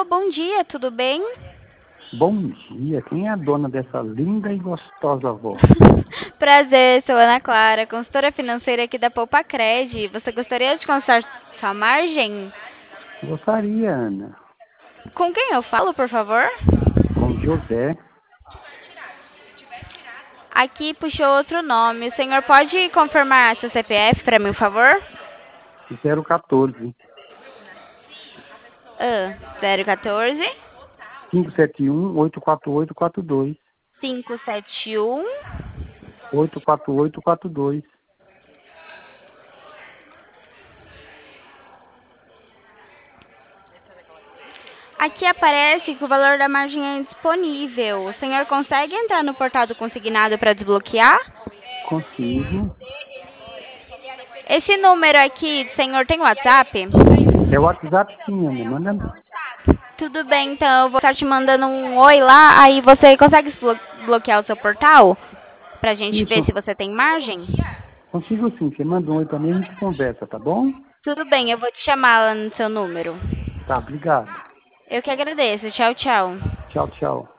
bom dia, tudo bem? Bom dia, quem é a dona dessa linda e gostosa voz? Prazer, sou Ana Clara, consultora financeira aqui da Poupa-Cred. Você gostaria de consultar sua margem? Gostaria, Ana. Com quem eu falo, por favor? Com José, Aqui puxou outro nome. O senhor pode confirmar seu CPF para mim, por favor? 014 014 571 84842. 571. 84842. Aqui aparece que o valor da margem é indisponível. O senhor consegue entrar no portal do consignado para desbloquear? Consigo. Esse número aqui, senhor, tem WhatsApp? É o WhatsApp sim, Ana. Manda. Tudo bem, então eu vou estar te mandando um oi lá, aí você consegue bloquear o seu portal? Pra gente ver Isso. se você tem margem? Consigo sim. Você manda um oi pra mim e a gente conversa, tá bom? Tudo bem, eu vou te chamar lá no seu número. Tá, obrigado. Eu que agradeço. Tchau, tchau. Tchau, tchau.